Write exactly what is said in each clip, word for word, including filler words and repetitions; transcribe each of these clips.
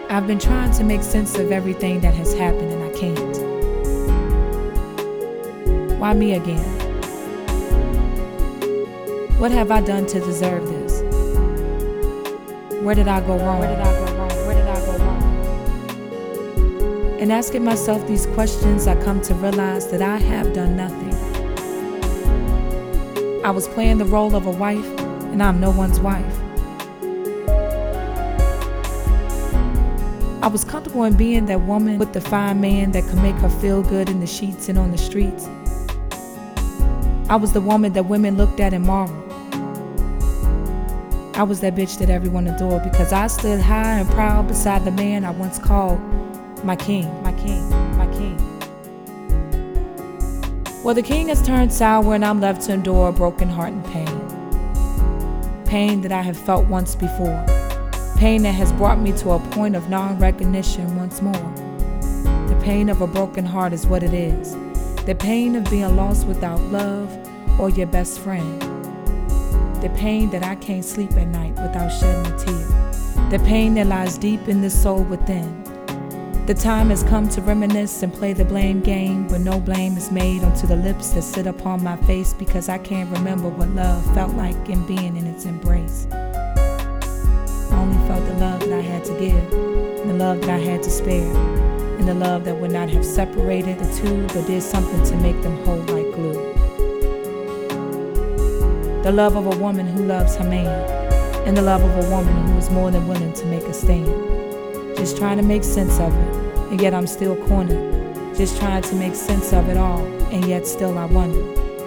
I've been trying to make sense of everything that has happened and I can't. Why me again? What have I done to deserve this? Where did I go wrong? Where did I go wrong? Where did I go wrong? And asking myself these questions, I come to realize that I have done nothing. I was playing the role of a wife, and I'm no one's wife. I was comfortable in being that woman with the fine man that could make her feel good in the sheets and on the streets. I was the woman that women looked at and marveled. I was that bitch that everyone adored because I stood high and proud beside the man I once called my king, my king, my king. Well, the king has turned sour and I'm left to endure a broken heart and pain. Pain that I have felt once before. Pain that has brought me to a point of non-recognition once more. The pain of a broken heart is what it is. The pain of being lost without love or your best friend. The pain that I can't sleep at night without shedding a tear. The pain that lies deep in the soul within. The time has come to reminisce and play the blame game, but no blame is made onto the lips that sit upon my face because I can't remember what love felt like in being in its embrace. I only felt the love that I had to give, and the love that I had to spare, and the love that would not have separated the two, but did something to make them whole like glue. The love of a woman who loves her man, and the love of a woman who is more than willing to make a stand. Just trying to make sense of it, and yet I'm still cornered. Just trying to make sense of it all, and yet still I wonder.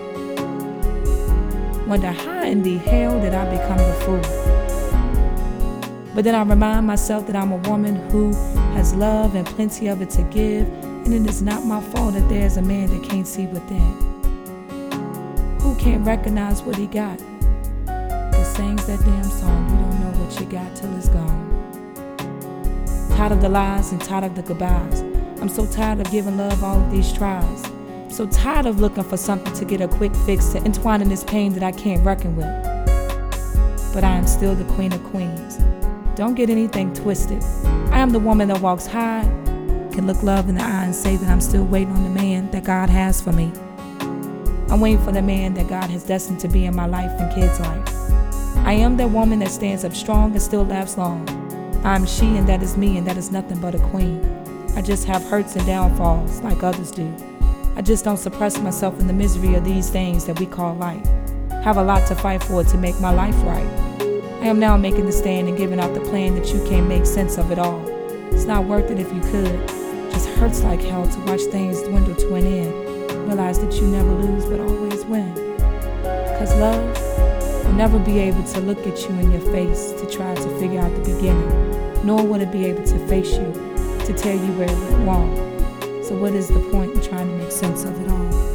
Wonder how in the hell did I become the fool? But then I remind myself that I'm a woman who has love and plenty of it to give, and it is not my fault that there's a man that can't see within. Who can't recognize what he got, but sings that damn song, you don't know what you got till it's gone. Tired of the lies and tired of the goodbyes. I'm so tired of giving love all of these tries. I'm so tired of looking for something to get a quick fix to entwine in this pain that I can't reckon with. But I am still the queen of queens. Don't get anything twisted. I am the woman that walks high, can look love in the eye and say that I'm still waiting on the man that God has for me. I'm waiting for the man that God has destined to be in my life and kids' life. I am that woman that stands up strong and still laughs long. I am she and that is me and that is nothing but a queen. I just have hurts and downfalls like others do. I just don't suppress myself in the misery of these things that we call life. Have a lot to fight for to make my life right. I am now making the stand and giving out the plan that you can't make sense of it all. It's not worth it if you could. Just hurts like hell to watch things dwindle to an end. Realize that you never lose but always win. Cause love will never be able to look at you in your face to try to figure out the beginning, nor will it be able to face you to tell you where it went wrong. So what is the point in trying to make sense of it all?